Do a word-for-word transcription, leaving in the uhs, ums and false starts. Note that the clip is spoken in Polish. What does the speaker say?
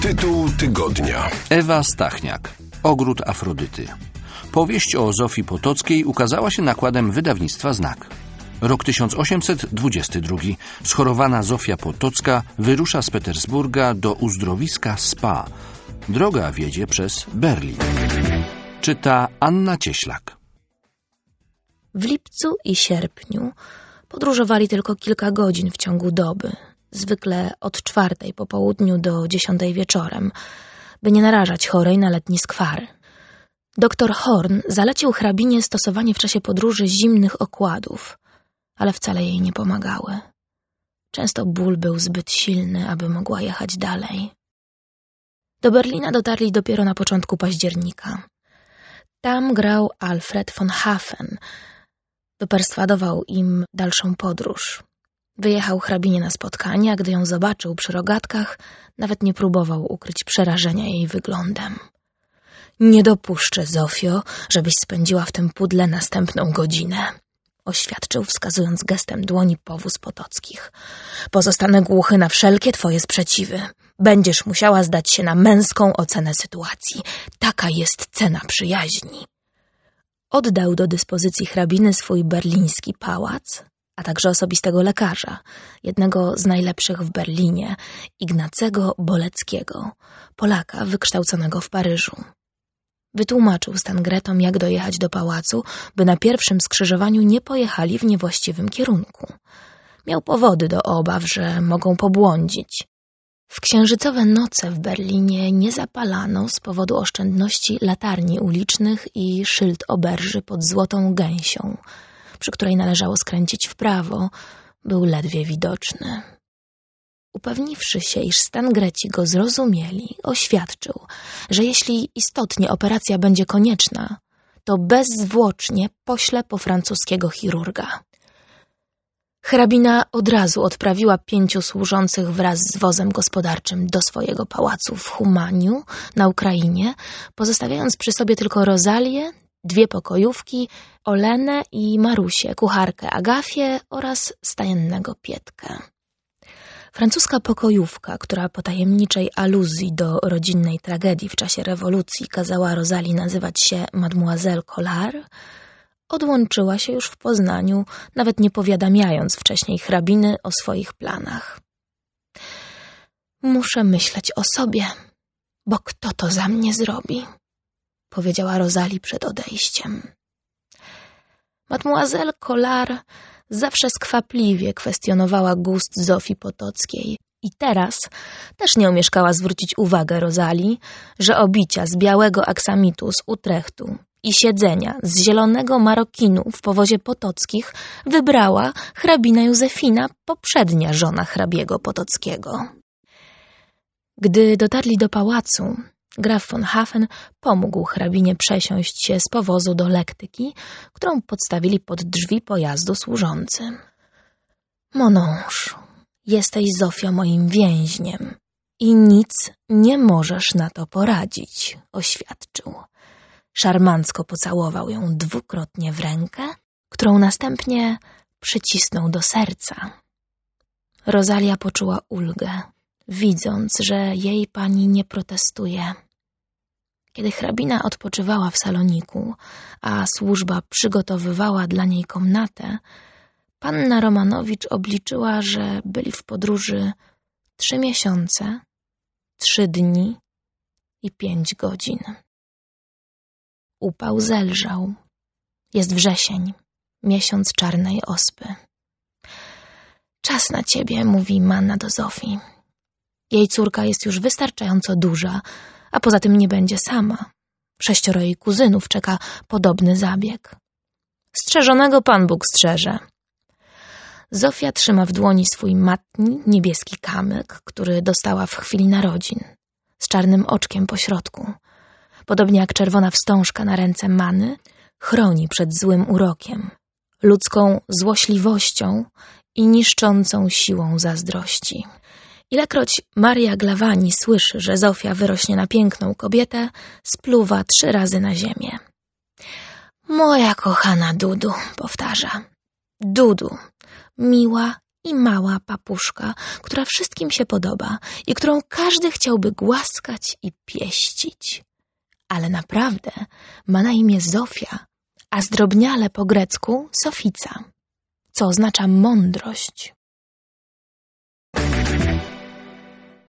Tytuł tygodnia. Ewa Stachniak. Ogród Afrodyty. Powieść o Zofii Potockiej ukazała się nakładem wydawnictwa Znak. Rok tysiąc osiemset dwudziesty drugi. Schorowana Zofia Potocka wyrusza z Petersburga do uzdrowiska Spa. Droga wiedzie przez Berlin. Czyta Anna Cieślak. W lipcu i sierpniu podróżowali tylko kilka godzin w ciągu doby, zwykle od czwartej po południu do dziesiątej wieczorem, by nie narażać chorej na letni skwar. Doktor Horn zalecił hrabinie stosowanie w czasie podróży zimnych okładów, ale wcale jej nie pomagały. Często ból był zbyt silny, aby mogła jechać dalej. Do Berlina dotarli dopiero na początku października. Tam grał Alfred von Hafen. Wyperswadował im dalszą podróż. Wyjechał hrabinie na spotkanie, a gdy ją zobaczył przy rogatkach, nawet nie próbował ukryć przerażenia jej wyglądem. Nie dopuszczę, Zofio, żebyś spędziła w tym pudle następną godzinę, oświadczył, wskazując gestem dłoni powóz Potockich. Pozostanę głuchy na wszelkie twoje sprzeciwy. Będziesz musiała zdać się na męską ocenę sytuacji. Taka jest cena przyjaźni. Oddał do dyspozycji hrabiny swój berliński pałac, a także osobistego lekarza, jednego z najlepszych w Berlinie, Ignacego Boleckiego, Polaka wykształconego w Paryżu. Wytłumaczył Stangretom, jak dojechać do pałacu, by na pierwszym skrzyżowaniu nie pojechali w niewłaściwym kierunku. Miał powody do obaw, że mogą pobłądzić. W księżycowe noce w Berlinie nie zapalano z powodu oszczędności latarni ulicznych i szyld oberży pod Złotą Gęsią, przy której należało skręcić w prawo, był ledwie widoczny. Upewniwszy się, iż Stangreci go zrozumieli, oświadczył, że jeśli istotnie operacja będzie konieczna, to bezzwłocznie pośle po francuskiego chirurga. Hrabina od razu odprawiła pięciu służących wraz z wozem gospodarczym do swojego pałacu w Humaniu na Ukrainie, pozostawiając przy sobie tylko Rozalię, dwie pokojówki, Olenę i Marusię, kucharkę Agafię oraz stajennego Pietkę. Francuska pokojówka, która po tajemniczej aluzji do rodzinnej tragedii w czasie rewolucji kazała Rozalii nazywać się Mademoiselle Collard, odłączyła się już w Poznaniu, nawet nie powiadamiając wcześniej hrabiny o swoich planach. Muszę myśleć o sobie, bo kto to za mnie zrobi? Powiedziała Rozalii przed odejściem. Mademoiselle Collard zawsze skwapliwie kwestionowała gust Zofii Potockiej i teraz też nie omieszkała zwrócić uwagę Rozalii, że obicia z białego aksamitu z Utrechtu i siedzenia z zielonego marokinu w powozie Potockich wybrała hrabina Józefina, poprzednia żona hrabiego Potockiego. Gdy dotarli do pałacu, graf von Hafen pomógł hrabinie przesiąść się z powozu do lektyki, którą podstawili pod drzwi pojazdu służący. Monąż, jesteś, Zofio, moim więźniem i nic nie możesz na to poradzić, oświadczył. Szarmancko pocałował ją dwukrotnie w rękę, którą następnie przycisnął do serca. Rozalia poczuła ulgę, widząc, że jej pani nie protestuje. Kiedy hrabina odpoczywała w saloniku, a służba przygotowywała dla niej komnatę, panna Romanowicz obliczyła, że byli w podróży trzy miesiące, trzy dni i pięć godzin. Upał zelżał. Jest wrzesień, miesiąc czarnej ospy. Czas na ciebie, mówi Manna do Zofii. Jej córka jest już wystarczająco duża, a poza tym nie będzie sama. Sześcioro jej kuzynów czeka podobny zabieg. Strzeżonego Pan Bóg strzeże. Zofia trzyma w dłoni swój matni, niebieski kamyk, który dostała w chwili narodzin, z czarnym oczkiem po środku. Podobnie jak czerwona wstążka na ręce Many, chroni przed złym urokiem, ludzką złośliwością i niszczącą siłą zazdrości. Ilekroć Maria Glawani słyszy, że Zofia wyrośnie na piękną kobietę, spluwa trzy razy na ziemię. Moja kochana Dudu, powtarza. Dudu, miła i mała papuszka, która wszystkim się podoba i którą każdy chciałby głaskać i pieścić. Ale naprawdę ma na imię Zofia, a zdrobniale po grecku Sofica, co oznacza mądrość.